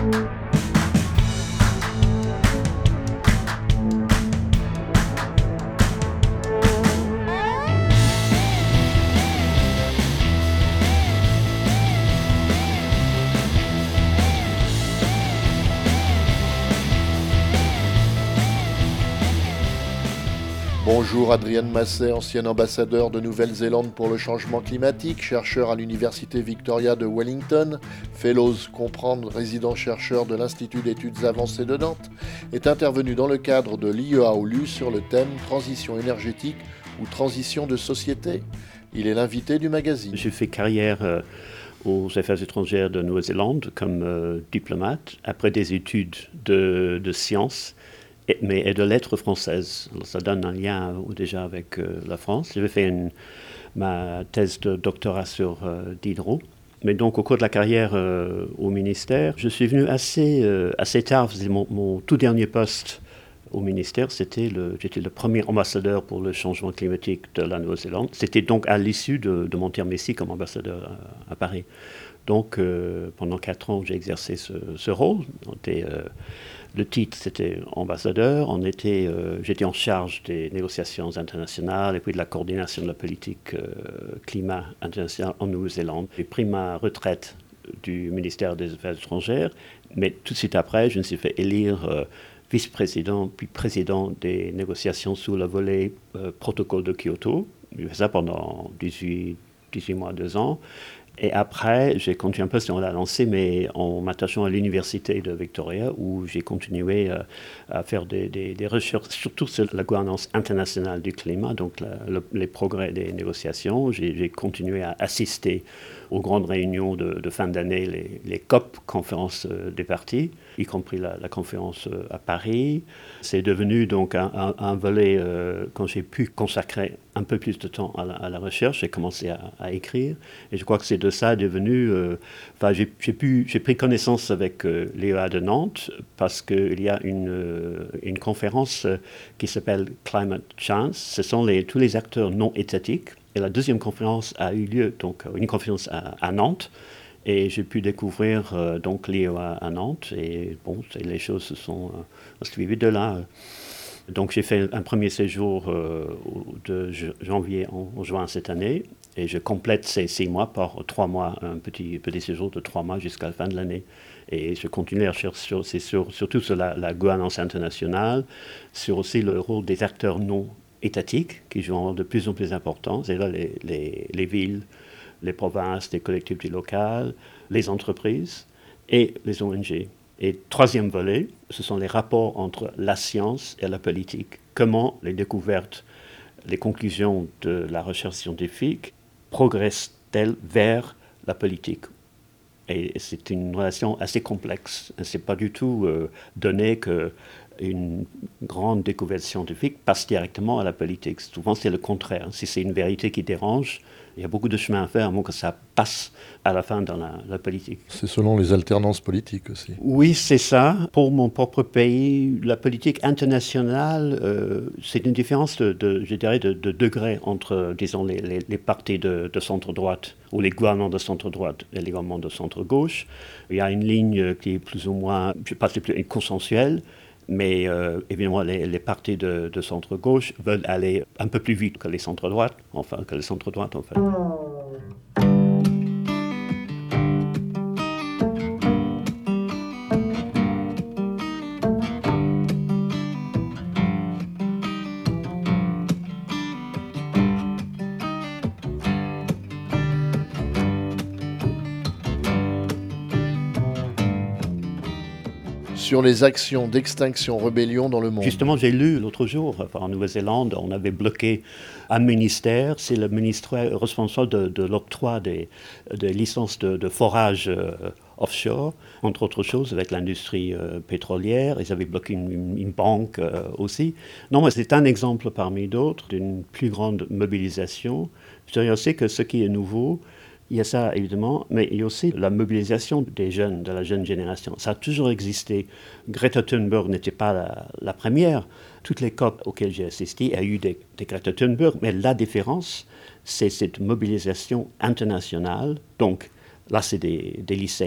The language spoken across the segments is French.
Bonjour Adrienne Masset, ancien ambassadeur de Nouvelle-Zélande pour le changement climatique, chercheur à l'Université Victoria de Wellington, Fellows Comprendre, résident-chercheur de l'Institut d'études avancées de Nantes, est intervenu dans le cadre de l'IEA-OLU sur le thème transition énergétique ou transition de société. Il est l'invité du magazine. J'ai fait carrière aux affaires étrangères de Nouvelle-Zélande comme diplomate, après des études de sciences et de lettres françaises. Alors, ça donne un lien déjà avec la France. J'avais fait ma thèse de doctorat sur Diderot. Mais donc, au cours de la carrière au ministère, je suis venu assez tard. C'était mon tout dernier poste au ministère. J'étais le premier ambassadeur pour le changement climatique de la Nouvelle-Zélande. C'était donc à l'issue de mon terme ici comme ambassadeur à Paris. Donc, pendant 4 ans, j'ai exercé ce rôle. Le titre, c'était ambassadeur. J'étais en charge des négociations internationales et puis de la coordination de la politique climat internationale en Nouvelle-Zélande. J'ai pris ma retraite du ministère des Affaires étrangères, mais tout de suite après, je me suis fait élire vice-président puis président des négociations sous le volet protocole de Kyoto. J'ai fait ça pendant 18 mois, 2 ans. Et après, j'ai continué un peu sur la lancée, mais en m'attachant à l'université de Victoria, où j'ai continué à faire des recherches, surtout sur la gouvernance internationale du climat, donc les progrès des négociations. J'ai continué à assister aux grandes réunions de fin d'année, les COP, conférences des partis, y compris la conférence à Paris. C'est devenu donc un volet, quand j'ai pu consacrer un peu plus de temps à la recherche, j'ai commencé à écrire. Et je crois que c'est de ça devenu... j'ai pris connaissance avec l'IEA de Nantes parce qu'il y a une conférence qui s'appelle Climate Chance. Ce sont tous les acteurs non étatiques. Et la deuxième conférence a eu lieu, donc une conférence à Nantes. Et j'ai pu découvrir donc l'IEA à Nantes. Et bon, les choses se sont suivies de là. Donc j'ai fait un premier séjour de janvier en juin cette année. Et je complète ces 6 mois par 3 mois, un petit séjour de 3 mois jusqu'à la fin de l'année. Et je continue à chercher surtout sur la gouvernance internationale, sur aussi le rôle des acteurs non étatiques qui jouent un rôle de plus en plus important. C'est là les villes, les provinces, les collectivités locales, les entreprises et les ONG. Et troisième volet, ce sont les rapports entre la science et la politique. Comment les découvertes, les conclusions de la recherche scientifique progressent-elles vers la politique? Et c'est une relation assez complexe. Ce n'est pas du tout donné qu'une grande découverte scientifique passe directement à la politique. Souvent, c'est le contraire. Si c'est une vérité qui dérange, il y a beaucoup de chemin à faire avant que ça passe à la fin dans la politique. C'est selon les alternances politiques aussi. Oui, c'est ça. Pour mon propre pays, la politique internationale, c'est une différence je dirais, de degré entre, disons, les partis de centre-droite ou les gouvernements de centre-droite et les gouvernements de centre-gauche. Il y a une ligne qui est plus ou moins, je ne sais pas si c'est consensuelle, mais évidemment, les partis de centre-gauche veulent aller un peu plus vite que les centre-droites, en fait. Sur les actions d'extinction-rébellion dans le monde. Justement, j'ai lu l'autre jour, en Nouvelle-Zélande, on avait bloqué un ministère, c'est le ministère responsable de l'octroi des licences de forage offshore, entre autres choses, avec l'industrie pétrolière. Ils avaient bloqué une banque aussi. Non, mais c'est un exemple parmi d'autres d'une plus grande mobilisation. Je dirais aussi que ce qui est nouveau, il y a ça, évidemment, mais il y a aussi la mobilisation des jeunes, de la jeune génération. Ça a toujours existé. Greta Thunberg n'était pas la première. Toutes les COP auxquelles j'ai assisté, il y a eu des Greta Thunberg, mais la différence, c'est cette mobilisation internationale. Donc, là, c'est des lycéens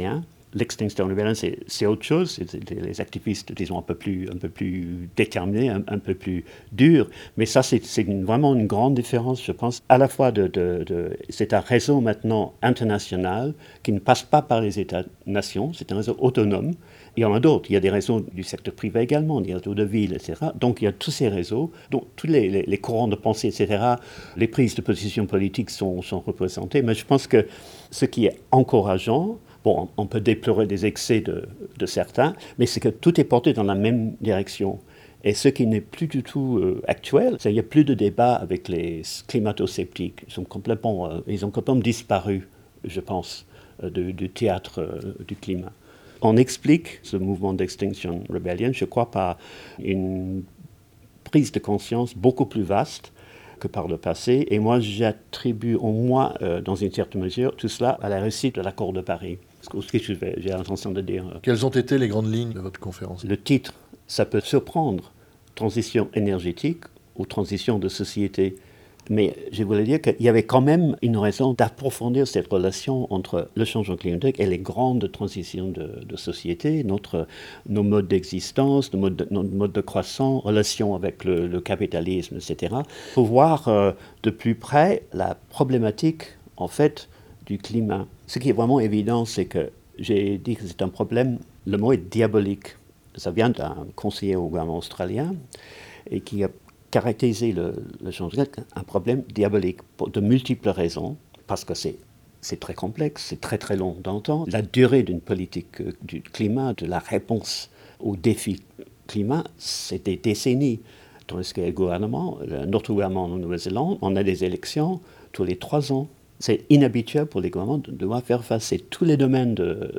L'extinction rebellion, c'est autre chose. C'est les activistes, disons, un peu plus déterminés, un peu plus durs. Mais ça, c'est vraiment une grande différence, je pense. À la fois, c'est un réseau maintenant international qui ne passe pas par les États-nations. C'est un réseau autonome. Il y en a d'autres. Il y a des réseaux du secteur privé également, des réseaux de ville, etc. Donc, il y a tous ces réseaux, donc tous les courants de pensée, etc. Les prises de position politiques sont représentées. Mais je pense que ce qui est encourageant, bon, on peut déplorer des excès de certains, mais c'est que tout est porté dans la même direction. Et ce qui n'est plus du tout actuel, c'est qu'il n'y a plus de débat avec les climato-sceptiques. Ils ont complètement disparu, je pense, du théâtre du climat. On explique ce mouvement d'Extinction Rebellion, je crois, par une prise de conscience beaucoup plus vaste que par le passé. Et moi, j'attribue au moins, dans une certaine mesure, tout cela à la réussite de l'accord de Paris. C'est ce que j'ai l'intention de dire. Quelles ont été les grandes lignes de votre conférence ? Le titre, ça peut surprendre, transition énergétique ou transition de société. Mais je voulais dire qu'il y avait quand même une raison d'approfondir cette relation entre le changement climatique et les grandes transitions de société, nos modes d'existence, nos modes de croissance, relation avec le capitalisme, etc. Pour voir de plus près la problématique, en fait, du climat. Ce qui est vraiment évident, c'est que j'ai dit que c'est un problème, le mot est diabolique. Ça vient d'un conseiller au gouvernement australien et qui a caractérisé le changement climatique un problème diabolique pour de multiples raisons, parce que c'est très complexe, c'est très très long dans le temps. La durée d'une politique du climat, de la réponse aux défis climat, c'est des décennies. Tandis que le gouvernement, notre gouvernement en Nouvelle-Zélande, on a des élections tous les 3 ans. C'est inhabituel pour les gouvernements de devoir faire face. C'est tous les domaines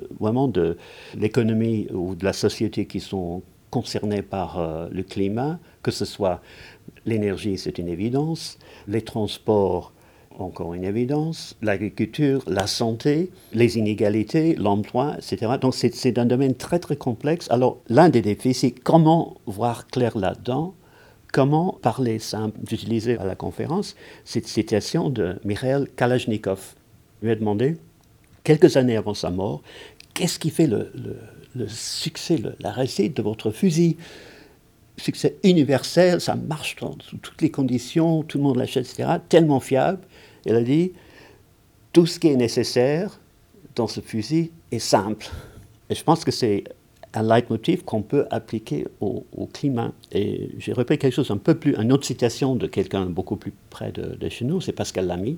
de l'économie ou de la société qui sont concernés par le climat, que ce soit l'énergie, c'est une évidence, les transports, encore une évidence, l'agriculture, la santé, les inégalités, l'emploi, etc. Donc c'est un domaine très très complexe. Alors l'un des défis, c'est comment voir clair là-dedans, comment parler simple. J'utilisais à la conférence cette citation de Mikhail Kalachnikov. Il m'a demandé, quelques années avant sa mort, qu'est-ce qui fait le succès, la réussite de votre fusil ? Succès universel, ça marche sous toutes les conditions, tout le monde l'achète, etc., tellement fiable. Elle a dit, tout ce qui est nécessaire dans ce fusil est simple. Et je pense que c'est un leitmotiv qu'on peut appliquer au climat. Et j'ai repris quelque chose une autre citation de quelqu'un beaucoup plus près de chez nous, c'est Pascal Lamy,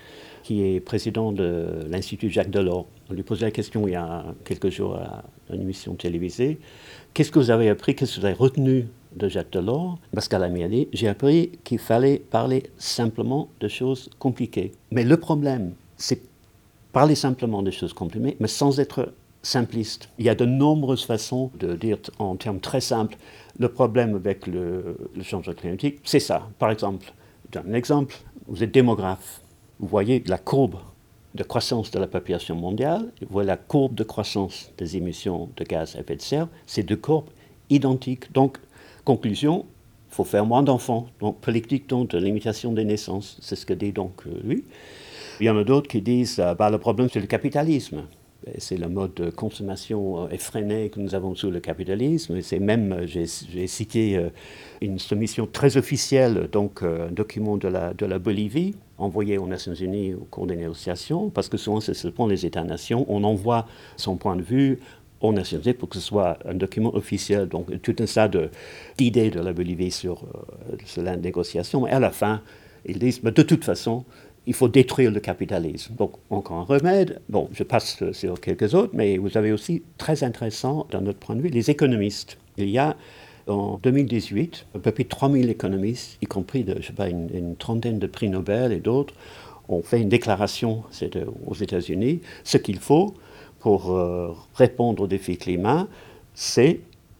qui est président de l'Institut Jacques Delors. On lui posait la question il y a quelques jours à une émission télévisée. Qu'est-ce que vous avez appris, qu'est-ce que vous avez retenu de Jacques Delors? Pascal Lamy a dit, j'ai appris qu'il fallait parler simplement de choses compliquées. Mais le problème, c'est parler simplement de choses compliquées, mais sans être simpliste. Il y a de nombreuses façons de dire en termes très simples le problème avec le changement climatique. C'est ça. Par exemple, je donne un exemple. Vous êtes démographe. Vous voyez la courbe de croissance de la population mondiale, vous voyez la courbe de croissance des émissions de gaz à effet de serre. C'est deux courbes identiques. Donc, conclusion, il faut faire moins d'enfants. Donc, politique de limitation des naissances. C'est ce que dit donc lui. Il y en a d'autres qui disent le problème, c'est le capitalisme. C'est le mode de consommation effréné que nous avons sous le capitalisme. C'est même, j'ai cité une soumission très officielle, donc un document de la Bolivie, envoyé aux Nations Unies au cours des négociations, parce que souvent c'est ce point les États-nations, on envoie son point de vue aux Nations Unies pour que ce soit un document officiel. Donc tout un tas d'idées de la Bolivie sur la négociation. Et à la fin, ils disent, mais de toute façon, il faut détruire le capitalisme. Donc, encore un remède. Bon, je passe sur quelques autres, mais vous avez aussi, très intéressant, d'un autre point de vue, les économistes. Il y a, en 2018, à peu près 3000 économistes, y compris une trentaine de prix Nobel et d'autres, ont fait une déclaration aux États-Unis. Ce qu'il faut pour répondre aux défis climat, c'est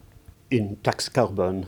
une taxe carbone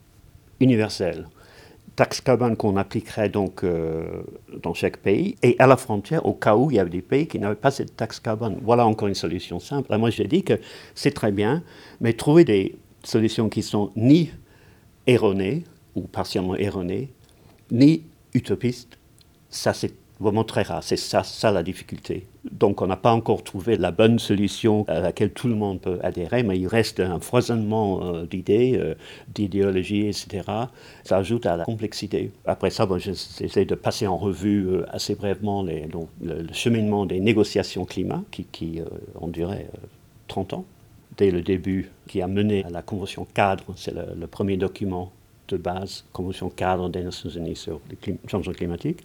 universelle. Taxe carbone qu'on appliquerait donc dans chaque pays, et à la frontière, au cas où il y avait des pays qui n'avaient pas cette taxe carbone. Voilà encore une solution simple. Moi, je dis que c'est très bien, mais trouver des solutions qui sont ni erronées, ou partiellement erronées, ni utopistes, ça c'est vraiment très rare. C'est ça la difficulté. Donc on n'a pas encore trouvé la bonne solution à laquelle tout le monde peut adhérer, mais il reste un foisonnement d'idées, d'idéologies, etc. Ça ajoute à la complexité. Après ça, j'essaie de passer en revue assez brièvement le cheminement des négociations climat qui on dirait, 30 ans. Dès le début, qui a mené à la Convention cadre, c'est le premier document de base, Convention cadre des Nations Unies sur le changement climatique,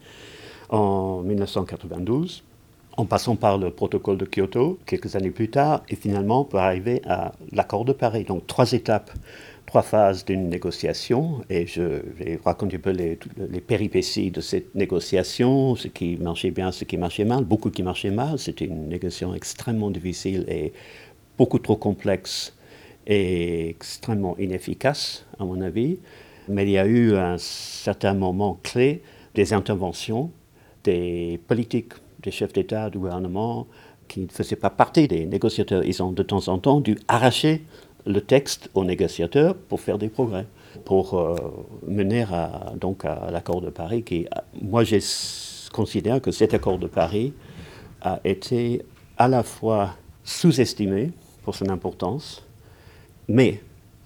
en 1992, en passant par le protocole de Kyoto, quelques années plus tard, et finalement pour arriver à l'accord de Paris. Donc 3 étapes, 3 phases d'une négociation, et je vais raconter un peu les péripéties de cette négociation, ce qui marchait bien, ce qui marchait mal, beaucoup qui marchait mal. C'était une négociation extrêmement difficile et beaucoup trop complexe et extrêmement inefficace, à mon avis. Mais il y a eu un certain moment clé des interventions des politiques, des chefs d'État, du gouvernement, qui ne faisaient pas partie des négociateurs. Ils ont de temps en temps dû arracher le texte aux négociateurs pour faire des progrès, pour mener à l'accord de Paris. Moi, je considère que cet accord de Paris a été à la fois sous-estimé pour son importance, mais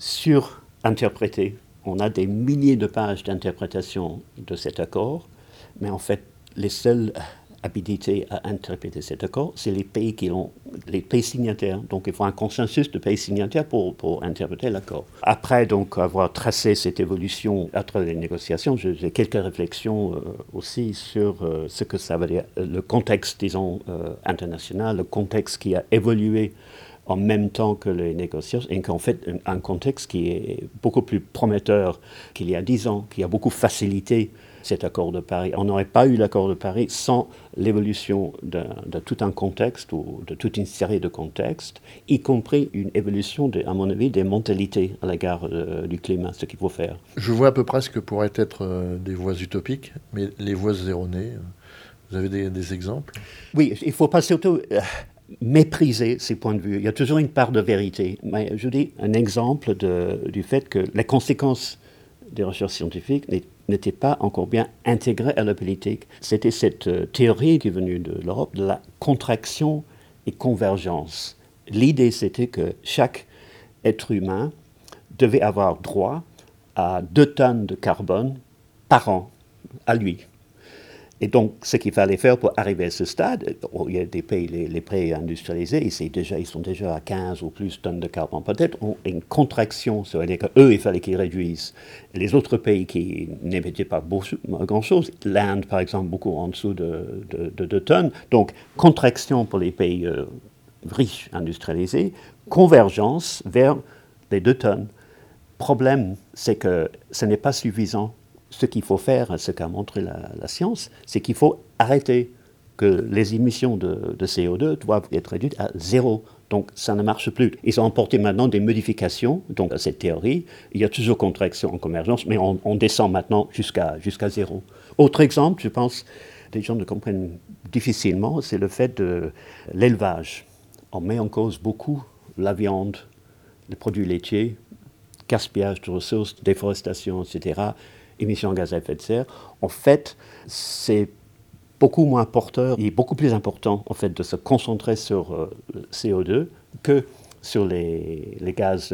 surinterprété. On a des milliers de pages d'interprétation de cet accord, mais en fait, les seuls habilités à interpréter cet accord, c'est les pays signataires. Donc il faut un consensus de pays signataires pour interpréter l'accord. Après donc avoir tracé cette évolution à travers les négociations, j'ai quelques réflexions aussi sur ce que ça veut dire, le contexte, disons, international, le contexte qui a évolué en même temps que les négociations, et qu'en fait un contexte qui est beaucoup plus prometteur qu'il y a 10 ans, qui a beaucoup facilité cet accord de Paris. On n'aurait pas eu l'accord de Paris sans l'évolution de tout un contexte ou de toute une série de contextes, y compris une évolution, à mon avis, des mentalités à l'égard du climat, ce qu'il faut faire. Je vois à peu près ce que pourraient être des voies utopiques, mais les voies erronées, vous avez des exemples? Oui, il ne faut pas surtout mépriser ces points de vue. Il y a toujours une part de vérité. Mais je dis un exemple du fait que les conséquences des recherches scientifiques n'étaient pas encore bien intégrées à la politique. C'était cette théorie qui est venue de l'Europe, de la contraction et convergence. L'idée, c'était que chaque être humain devait avoir droit à 2 tonnes de carbone par an, à lui. Et donc, ce qu'il fallait faire pour arriver à ce stade, il y a des pays, les pays industrialisés, ils sont déjà à 15 ou plus tonnes de carbone. Peut-être une contraction, ça veut dire qu'eux, il fallait qu'ils réduisent. Les autres pays qui n'émettaient pas grand-chose, l'Inde, par exemple, beaucoup en dessous de 2 tonnes. Donc, contraction pour les pays riches, industrialisés, convergence vers les 2 tonnes. Problème, c'est que ce n'est pas suffisant. Ce qu'il faut faire, ce qu'a montré la science, c'est qu'il faut arrêter, que les émissions de CO2 doivent être réduites à 0. Donc ça ne marche plus. Ils ont apporté maintenant des modifications donc, à cette théorie. Il y a toujours contraction en convergence, mais on descend maintenant jusqu'à 0. Autre exemple, je pense, les gens le comprennent difficilement, c'est le fait de l'élevage. On met en cause beaucoup la viande, les produits laitiers, gaspillage de ressources, déforestation, etc., émissions de gaz à effet de serre. En fait, c'est beaucoup moins porteur, il est beaucoup plus important en fait de se concentrer sur le CO2 que sur les gaz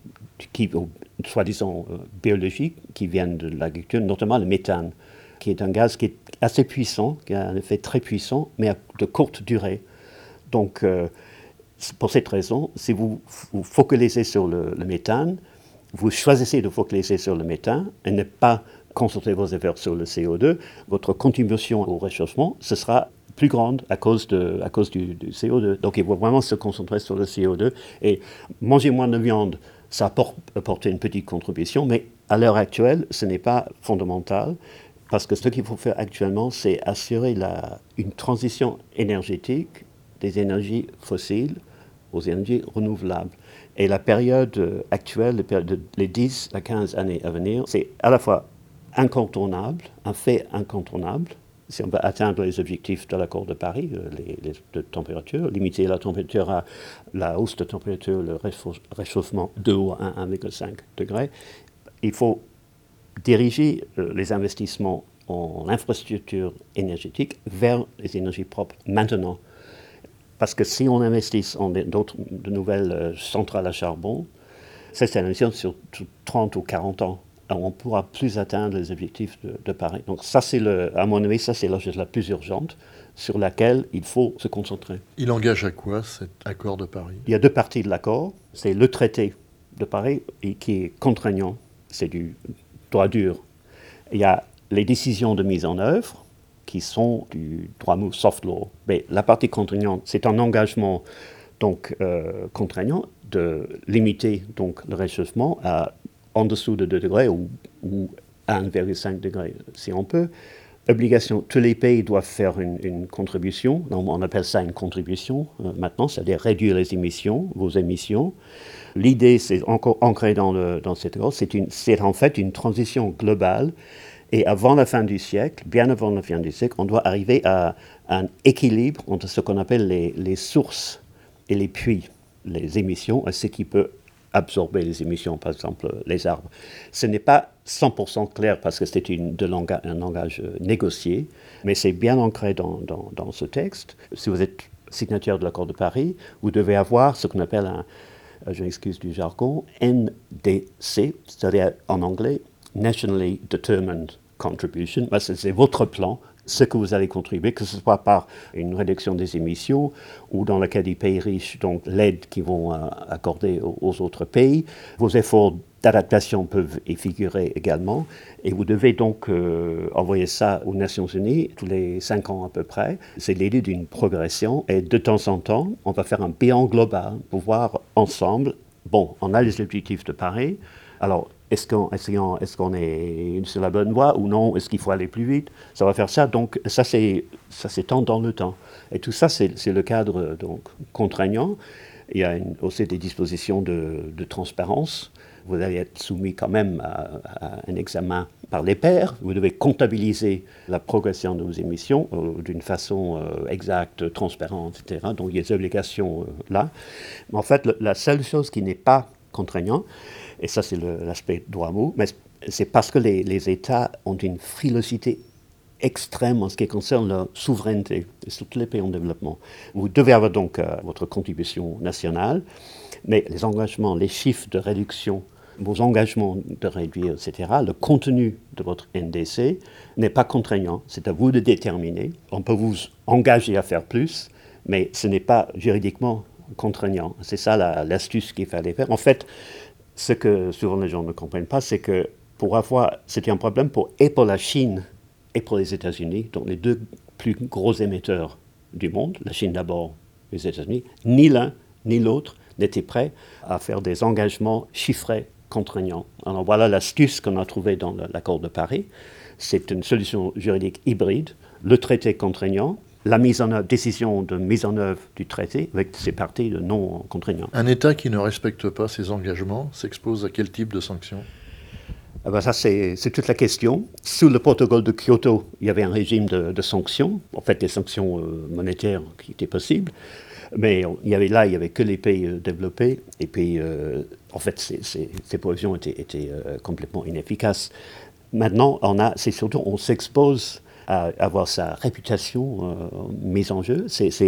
soi-disant biologiques qui viennent de l'agriculture, notamment le méthane, qui est un gaz qui est assez puissant, qui a un effet très puissant, mais à de courte durée. Donc, pour cette raison, si vous focalisez sur le méthane, vous choisissez de focaliser sur le méthane et ne pas concentrer vos efforts sur le CO2, votre contribution au réchauffement, ce sera plus grande à cause du CO2. Donc il faut vraiment se concentrer sur le CO2. Et manger moins de viande, ça apporte une petite contribution, mais à l'heure actuelle, ce n'est pas fondamental, parce que ce qu'il faut faire actuellement, c'est assurer une transition énergétique des énergies fossiles aux énergies renouvelables. Et la période actuelle, les 10 à 15 années à venir, c'est à la fois incontournable, un fait incontournable, si on veut atteindre les objectifs de l'accord de Paris, de température, limiter la température à la hausse de température, le réchauffement de 2 à 1,5 degré, il faut diriger les investissements en infrastructure énergétique vers les énergies propres maintenant. Parce que si on investit en de nouvelles centrales à charbon, c'est une investion sur 30 ou 40 ans. Alors on ne pourra plus atteindre les objectifs de Paris. Donc ça, à mon avis, ça c'est la chose la plus urgente sur laquelle il faut se concentrer. Il engage à quoi cet accord de Paris ? Il y a deux parties de l'accord. C'est le traité de Paris qui est contraignant. C'est du droit dur. Il y a les décisions de mise en œuvre qui sont du droit mou, soft law. Mais la partie contraignante, c'est un engagement donc, contraignant de limiter donc, le réchauffement à en dessous de 2 degrés ou 1,5 degré si on peut. Obligation, tous les pays doivent faire une contribution. On appelle ça une contribution maintenant, c'est-à-dire réduire les émissions, vos émissions. L'idée, c'est encore ancré dans cet accord, c'est en fait une transition globale. Et avant la fin du siècle, bien avant la fin du siècle, on doit arriver à un équilibre entre ce qu'on appelle les sources et les puits, les émissions, et ce qui peut absorber les émissions, par exemple les arbres. Ce n'est pas 100% clair parce que c'est un langage négocié, mais c'est bien ancré dans ce texte. Si vous êtes signataire de l'accord de Paris, vous devez avoir ce qu'on appelle je m'excuse du jargon, NDC, c'est-à-dire en anglais, Nationally Determined Contribution. C'est votre plan, ce que vous allez contribuer, que ce soit par une réduction des émissions ou dans le cas des pays riches, donc l'aide qu'ils vont accorder aux autres pays. Vos efforts d'adaptation peuvent y figurer également et vous devez donc envoyer ça aux Nations Unies tous les 5 ans à peu près. C'est l'idée d'une progression et de temps en temps, on va faire un bilan global pour voir ensemble, bon, on a les objectifs de Paris, alors est-ce qu'on est sur la bonne voie ou non? Est-ce qu'il faut aller plus vite? Ça va faire ça. Donc, ça s'étend dans le temps. Et tout ça, c'est le cadre donc, contraignant. Il y a aussi des dispositions de transparence. Vous allez être soumis quand même à un examen par les pairs. Vous devez comptabiliser la progression de vos émissions d'une façon exacte, transparente, etc. Donc, il y a des obligations là. Mais en fait, la seule chose qui n'est pas contraignante, et ça c'est l'aspect droit mou, mais c'est parce que les États ont une frilosité extrême en ce qui concerne leur souveraineté, sur tous les pays en développement. Vous devez avoir donc votre contribution nationale, mais les engagements, les chiffres de réduction, vos engagements de réduire, etc., le contenu de votre NDC n'est pas contraignant, c'est à vous de déterminer. On peut vous engager à faire plus, mais ce n'est pas juridiquement contraignant. C'est ça l'astuce qu'il fallait faire. En fait, ce que souvent les gens ne comprennent pas, c'est que c'était un problème pour la Chine et pour les États-Unis, donc les deux plus gros émetteurs du monde, la Chine d'abord, les États-Unis, ni l'un ni l'autre n'étaient prêts à faire des engagements chiffrés contraignants. Alors voilà l'astuce qu'on a trouvée dans l'accord de Paris. C'est une solution juridique hybride, le traité contraignant, la décision de mise en œuvre du traité avec ses parties de non contraignants. Un État qui ne respecte pas ses engagements s'expose à quel type de sanctions ? Ça, c'est toute la question. Sous le protocole de Kyoto, il y avait un régime de sanctions, en fait des sanctions monétaires qui étaient possibles, mais il y avait que les pays développés, et puis en fait ces provisions étaient complètement inefficaces. Maintenant, on s'expose à avoir sa réputation mise en jeu.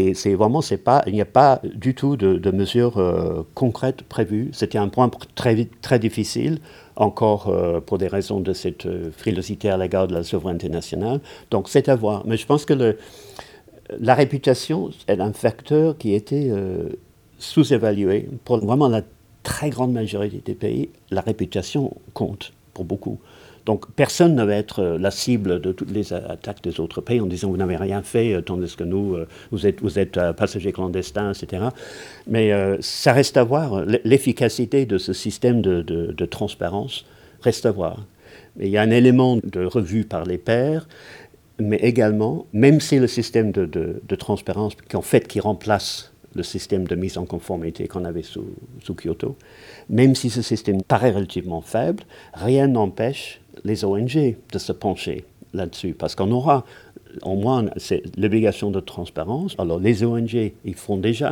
Il n'y a pas du tout de mesures concrètes prévues. C'était un point très, très difficile, encore pour des raisons de cette frilosité à l'égard de la souveraineté nationale. Donc c'est à voir. Mais je pense que la réputation est un facteur qui était sous-évalué. Pour vraiment la très grande majorité des pays, la réputation compte pour beaucoup. Donc personne ne va être la cible de toutes les attaques des autres pays en disant vous n'avez rien fait, tandis que nous, vous êtes passagers clandestins, etc. Mais ça reste à voir. L'efficacité de ce système de transparence reste à voir. Mais il y a un élément de revue par les pairs, mais également, même si le système de transparence qui remplace le système de mise en conformité qu'on avait sous Kyoto, même si ce système paraît relativement faible, rien n'empêche les ONG de se pencher là-dessus, parce qu'on aura, au moins, l'obligation de transparence. Alors les ONG, ils font déjà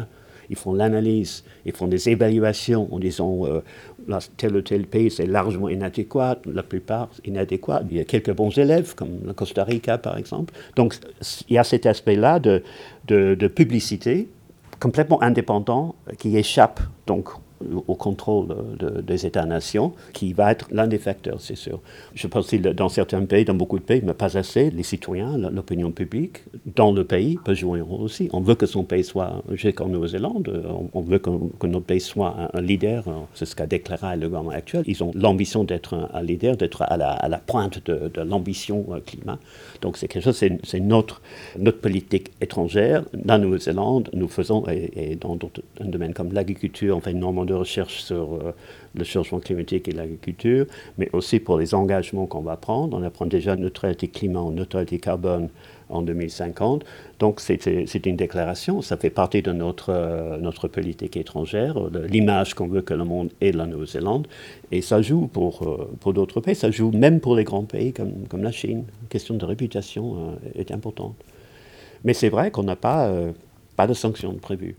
Ils font l'analyse, ils font des évaluations en disant tel ou tel pays c'est largement inadéquat, la plupart inadéquat. Il y a quelques bons élèves, comme le Costa Rica par exemple. Donc il y a cet aspect-là de publicité complètement indépendant qui échappe donc au contrôle des États-nations, qui va être l'un des facteurs, c'est sûr. Je pense que dans certains pays, dans beaucoup de pays, mais pas assez, les citoyens, l'opinion publique, dans le pays, peut jouer un rôle aussi. On veut que son pays soit, comme Nouvelle-Zélande, on veut que notre pays soit un leader, c'est ce qu'a déclaré le gouvernement actuel. Ils ont l'ambition d'être un leader, d'être à la pointe de l'ambition climat. Donc c'est quelque chose, c'est notre politique étrangère. Dans Nouvelle-Zélande, nous faisons, et dans d'autres domaines comme l'agriculture, on fait énormément de recherche sur le changement climatique et l'agriculture, mais aussi pour les engagements qu'on va prendre. On apprend déjà neutralité climat, neutralité carbone en 2050. Donc c'est une déclaration, ça fait partie de notre politique étrangère, l'image qu'on veut que le monde ait de la Nouvelle-Zélande. Et ça joue pour d'autres pays, ça joue même pour les grands pays comme la Chine. La question de réputation est importante. Mais c'est vrai qu'on n'a pas de sanctions prévues.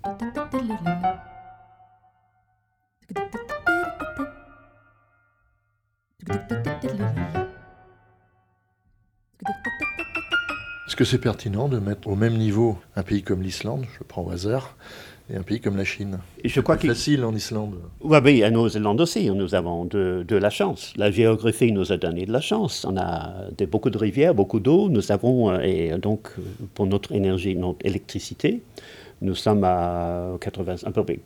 Est-ce que c'est pertinent de mettre au même niveau un pays comme l'Islande, je prends au hasard, et un pays comme la Chine? Je crois c'est facile en Islande. Oui, à Nouvelle-Zélande aussi, nous avons de la chance. La géographie nous a donné de la chance. On a beaucoup de rivières, beaucoup d'eau. Nous avons, et donc pour notre énergie, notre électricité, nous sommes à peu près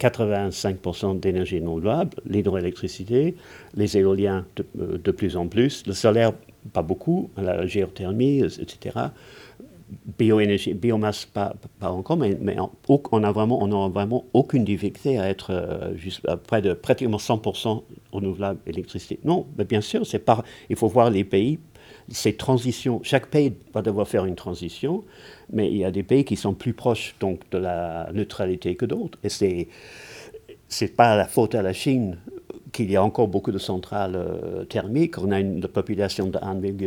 85% d'énergie renouvelable, l'hydroélectricité, les éoliens de plus en plus, le solaire, pas beaucoup, la géothermie, etc. Bioénergie, biomasse, pas encore, mais on n'a vraiment aucune difficulté à être juste près de pratiquement 100% renouvelable électricité. Non, mais bien sûr, il faut voir les pays, ces transitions. Chaque pays va devoir faire une transition, mais il y a des pays qui sont plus proches donc, de la neutralité que d'autres. Et c'est pas la faute à la Chine qu'il y a encore beaucoup de centrales thermiques. On a une population de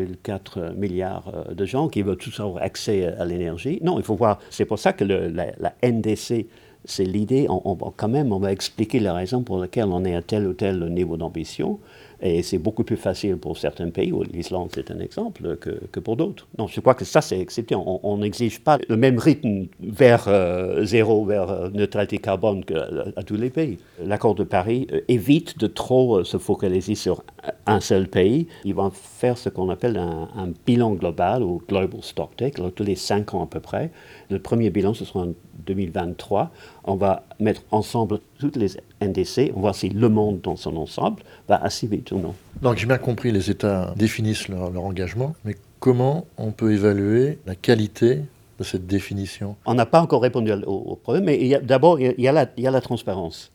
1,4 milliard de gens qui veulent tous avoir accès à l'énergie. Non, il faut voir. C'est pour ça que la NDC, c'est l'idée. On va expliquer la raison pour laquelle on est à tel ou tel niveau d'ambition. Et c'est beaucoup plus facile pour certains pays, l'Islande c'est un exemple, que pour d'autres. Non, je crois que ça c'est accepté. On n'exige pas le même rythme vers zéro, vers neutralité carbone qu'à tous les pays. L'accord de Paris évite de trop se focaliser sur un seul pays. Il va faire ce qu'on appelle un bilan global ou Global Stocktake, tous les 5 ans à peu près. Le premier bilan, ce sera en 2023. On va mettre ensemble toutes les NDC, on va voir si le monde dans son ensemble va assez vite ou non. Donc j'ai bien compris, les États définissent leur engagement, mais comment on peut évaluer la qualité de cette définition? On n'a pas encore répondu au problème, mais d'abord, il y a la transparence.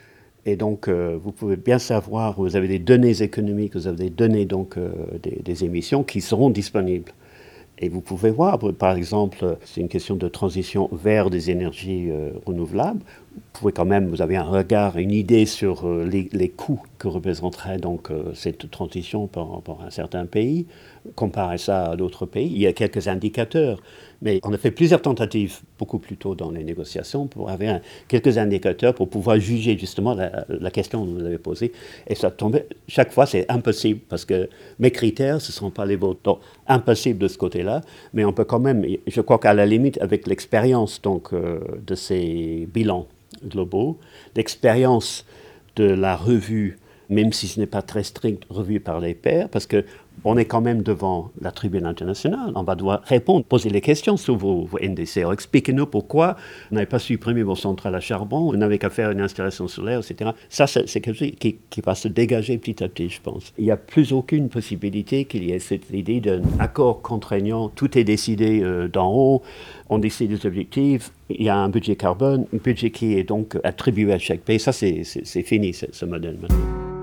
Et donc, vous pouvez bien savoir, vous avez des données économiques, vous avez des données donc, des émissions qui seront disponibles. Et vous pouvez voir, par exemple, c'est une question de transition vers des énergies renouvelables. Vous avez un regard, une idée sur les coûts que représenterait donc cette transition pour un certain pays. Comparer ça à d'autres pays, il y a quelques indicateurs, mais on a fait plusieurs tentatives beaucoup plus tôt dans les négociations pour avoir quelques indicateurs pour pouvoir juger justement la question que vous avez posée. Et ça tombait, chaque fois c'est impossible parce que mes critères, ce ne sont pas les vôtres. Donc impossible de ce côté-là, mais on peut quand même, je crois qu'à la limite avec l'expérience donc, de ces bilans globaux, l'expérience de la revue, même si ce n'est pas très strict, revue par les pairs, parce qu'on est quand même devant la tribune internationale. On va devoir répondre, poser les questions sur vos NDC. Alors, expliquez-nous pourquoi vous n'avez pas supprimé vos centrales à charbon, vous n'avez qu'à faire une installation solaire, etc. Ça, c'est quelque chose qui va se dégager petit à petit, je pense. Il n'y a plus aucune possibilité qu'il y ait cette idée d'un accord contraignant. Tout est décidé d'en haut, on décide des objectifs, il y a un budget carbone, un budget qui est donc attribué à chaque pays. Ça, c'est fini, ce modèle maintenant.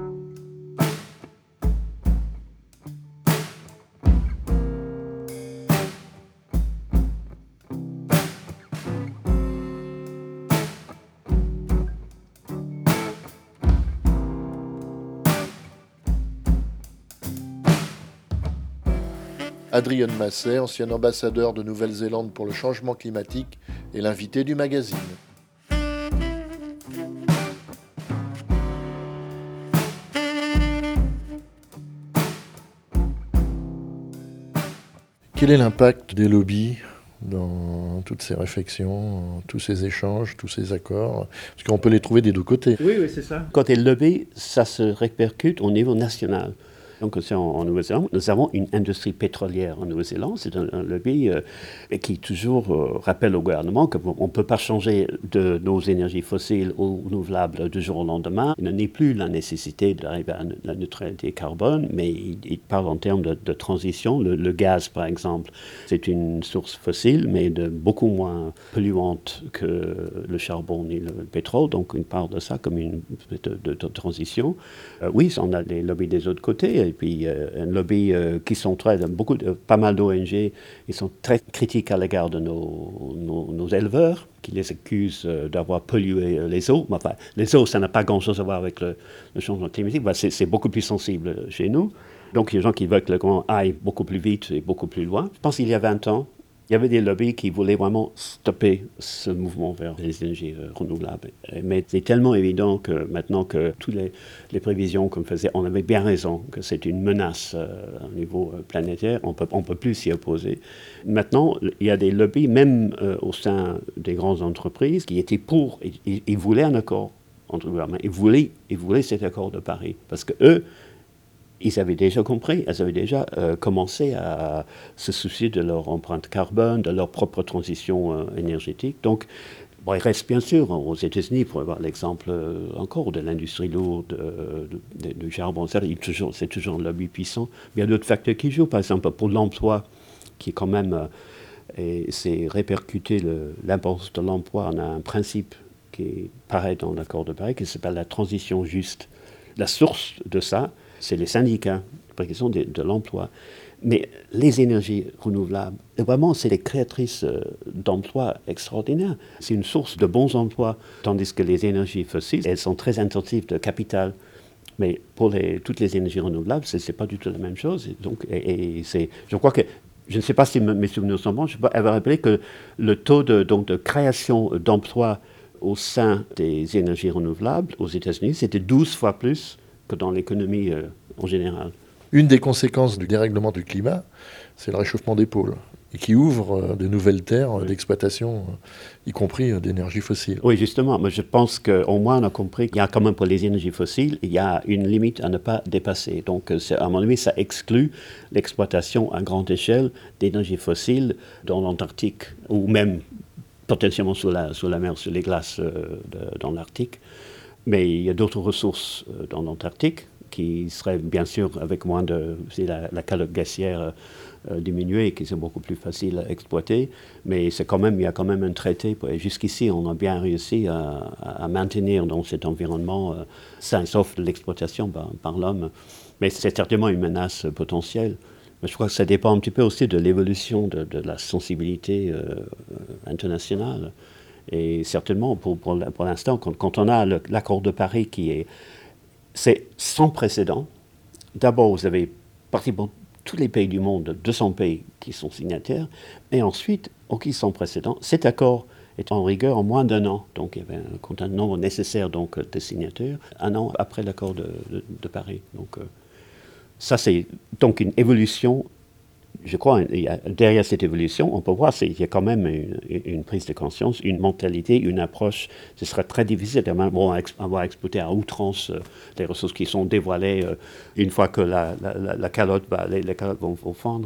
Adrian Masset, ancien ambassadeur de Nouvelle-Zélande pour le changement climatique, est l'invité du magazine. Quel est l'impact des lobbies dans toutes ces réflexions, tous ces échanges, tous ces accords? Parce qu'on peut les trouver des deux côtés. Oui, c'est ça. Côté lobby, ça se répercute au niveau national. Donc, en Nouvelle-Zélande, nous avons une industrie pétrolière en Nouvelle-Zélande. C'est un lobby qui toujours rappelle au gouvernement qu'on ne peut pas changer de nos énergies fossiles aux renouvelables du jour au lendemain. Il n'est plus la nécessité d'arriver à la neutralité carbone, mais il parle en termes de transition. Le gaz, par exemple, c'est une source fossile, mais beaucoup moins polluante que le charbon ni le pétrole. Donc, il parle de ça comme une de transition. Oui, on a les lobbies des autres côtés. Et puis, un lobby qui sont pas mal d'ONG, ils sont très critiques à l'égard de nos éleveurs, qui les accusent d'avoir pollué les eaux. Enfin, les eaux, ça n'a pas grand-chose à voir avec le changement climatique. C'est beaucoup plus sensible chez nous. Donc, il y a des gens qui veulent que le grand aille beaucoup plus vite et beaucoup plus loin. Je pense qu'il y a 20 ans, il y avait des lobbies qui voulaient vraiment stopper ce mouvement vers les énergies renouvelables. Mais c'est tellement évident que maintenant que toutes les prévisions qu'on faisait, on avait bien raison que c'est une menace au niveau planétaire, on peut plus s'y opposer. Maintenant, il y a des lobbies, même au sein des grandes entreprises, qui étaient pour, ils voulaient un accord entre le gouvernement, ils voulaient cet accord de Paris, parce que eux, ils avaient déjà compris, ils avaient déjà commencé à se soucier de leur empreinte carbone, de leur propre transition énergétique. Donc, bon, il reste bien sûr aux États-Unis, pour avoir l'exemple encore de l'industrie lourde, du charbon, c'est toujours un lobby puissant. Mais il y a d'autres facteurs qui jouent, par exemple pour l'emploi, qui est quand même, et c'est répercuté l'importance de l'emploi. On a un principe qui paraît dans l'accord de Paris, qui s'appelle la transition juste. La source de ça, c'est les syndicats, la question de l'emploi. Mais les énergies renouvelables, vraiment, c'est des créatrices d'emplois extraordinaires. C'est une source de bons emplois, tandis que les énergies fossiles, elles sont très intensives de capital. Mais pour toutes les énergies renouvelables, ce n'est pas du tout la même chose. Je crois que, je ne sais pas si mes souvenirs sont bons, je peux rappeler que le taux de création d'emplois au sein des énergies renouvelables aux États-Unis, c'était 12 fois plus que dans l'économie en général. Une des conséquences du dérèglement du climat, c'est le réchauffement des pôles, et qui ouvre de nouvelles terres d'exploitation, y compris d'énergie fossile. Oui, justement, mais je pense qu'au moins on a compris qu'il y a quand même pour les énergies fossiles, il y a une limite à ne pas dépasser. Donc, à mon avis, ça exclut l'exploitation à grande échelle d'énergie fossile dans l'Antarctique, ou même potentiellement sous la mer, sur les glaces dans l'Arctique. Mais il y a d'autres ressources dans l'Antarctique qui seraient bien sûr avec moins de... Si la calotte glaciaire diminuée et qui sont beaucoup plus faciles à exploiter. Mais il y a quand même un traité. Jusqu'ici, on a bien réussi à maintenir dans cet environnement sain, sauf l'exploitation par l'homme. Mais c'est certainement une menace potentielle. Mais je crois que ça dépend un petit peu aussi de l'évolution de la sensibilité internationale. Et certainement, pour l'instant, quand on a l'accord de Paris c'est sans précédent. D'abord, vous avez pratiquement tous les pays du monde, 200 pays qui sont signataires, et ensuite, qui sans précédent, cet accord est en rigueur en moins d'un an. Donc, il y avait un nombre nécessaire de signatures, un an après l'accord de Paris. Donc, ça, c'est donc une évolution. Je crois derrière cette évolution, on peut voir qu'il y a quand même une prise de conscience, une mentalité, une approche. Ce sera très difficile d'avoir exploité à outrance les ressources qui sont dévoilées une fois que la calotte, les calottes vont fondre.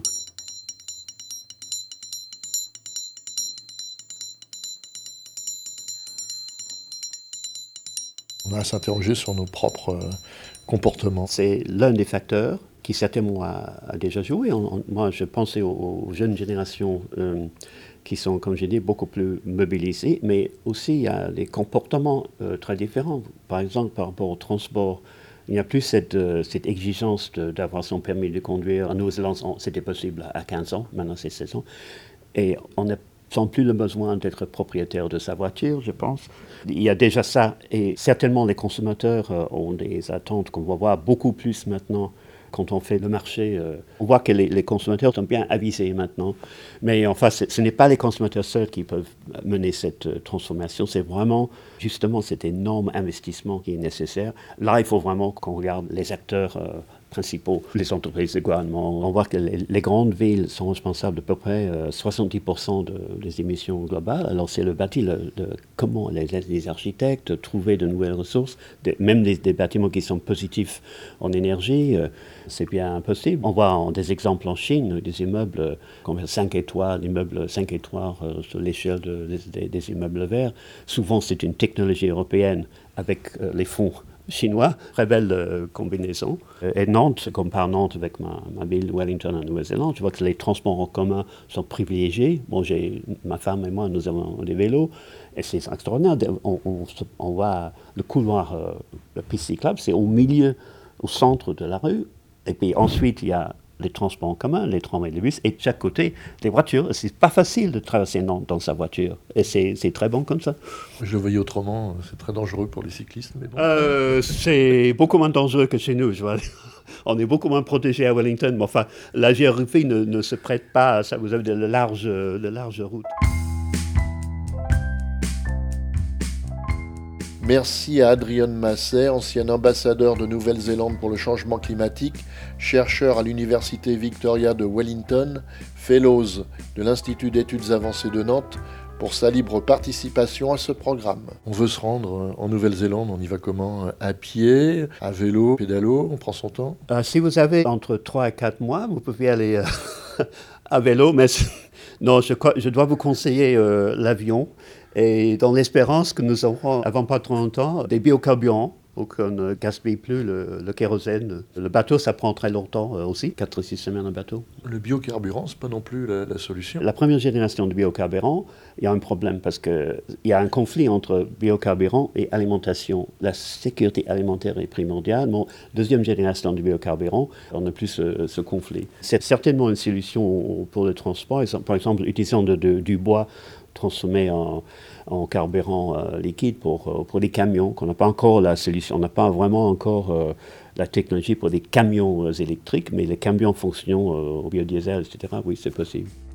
On a à s'interroger sur nos propres comportements. C'est l'un des facteurs qui certainement a déjà joué. Moi, je pensais aux jeunes générations qui sont, comme j'ai dit, beaucoup plus mobilisées, mais aussi il y a des comportements très différents. Par exemple, par rapport au transport, il n'y a plus cette exigence d'avoir son permis de conduire. En Nouvelle-Zélande, c'était possible à 15 ans, maintenant c'est 16 ans. Et on n'a sans plus le besoin d'être propriétaire de sa voiture, je pense. Il y a déjà ça, et certainement les consommateurs ont des attentes qu'on va voir beaucoup plus maintenant quand on fait le marché. On voit que les consommateurs sont bien avisés maintenant, mais enfin, ce n'est pas les consommateurs seuls qui peuvent mener cette transformation, c'est vraiment justement cet énorme investissement qui est nécessaire. Là, il faut vraiment qu'on regarde les acteurs principaux, les entreprises, les gouvernements. On voit que les grandes villes sont responsables d'à peu près 70% des émissions globales. Alors c'est le bâti, comment les architectes trouver de nouvelles ressources, même des bâtiments qui sont positifs en énergie, c'est bien possible. On voit des exemples en Chine, des immeubles comme 5 étoiles, immeubles 5 étoiles sur l'échelle des immeubles verts. Souvent c'est une technologie européenne avec les fonds chinois, très belle combinaison. Et Nantes, je compare Nantes avec ma ville Wellington en Nouvelle-Zélande, je vois que les transports en commun sont privilégiés. Bon, ma femme et moi, nous avons des vélos, et c'est extraordinaire. On voit le couloir, la piste cyclable, c'est au milieu, au centre de la rue. Et puis ensuite, il y a les transports en commun, les trams et les bus, et de chaque côté, les voitures. C'est pas facile de traverser Nantes dans sa voiture, et c'est très bon comme ça. Je le voyais autrement, c'est très dangereux pour les cyclistes. Mais bon. C'est beaucoup moins dangereux que chez nous, je vois. On est beaucoup moins protégé à Wellington, mais enfin, la géographie ne se prête pas à ça. Vous avez de larges routes. Merci à Adrian Masset, ancien ambassadeur de Nouvelle-Zélande pour le changement climatique, chercheur à l'Université Victoria de Wellington, fellows de l'Institut d'études avancées de Nantes, pour sa libre participation à ce programme. On veut se rendre en Nouvelle-Zélande, on y va comment? À pied, à vélo, pédalo, on prend son temps? Si vous avez entre 3 et 4 mois, vous pouvez aller à vélo, mais non, je dois vous conseiller l'avion. Et dans l'espérance que nous aurons, avant pas trop longtemps, des biocarburants pour qu'on ne gaspille plus le kérosène. Le bateau, ça prend très longtemps aussi, 4-6 semaines en bateau. Le biocarburant, c'est pas non plus la solution. La première génération de biocarburants, il y a un problème parce qu'il y a un conflit entre biocarburant et alimentation. La sécurité alimentaire est primordiale, mais deuxième génération de biocarburant, on n'a plus ce conflit. C'est certainement une solution pour le transport. Par exemple, utilisant du bois transformé en carburant liquide pour les camions, qu'on n'a pas encore la solution. On n'a pas vraiment encore la technologie pour des camions électriques, mais les camions fonctionnent au biodiesel, etc. Oui, c'est possible.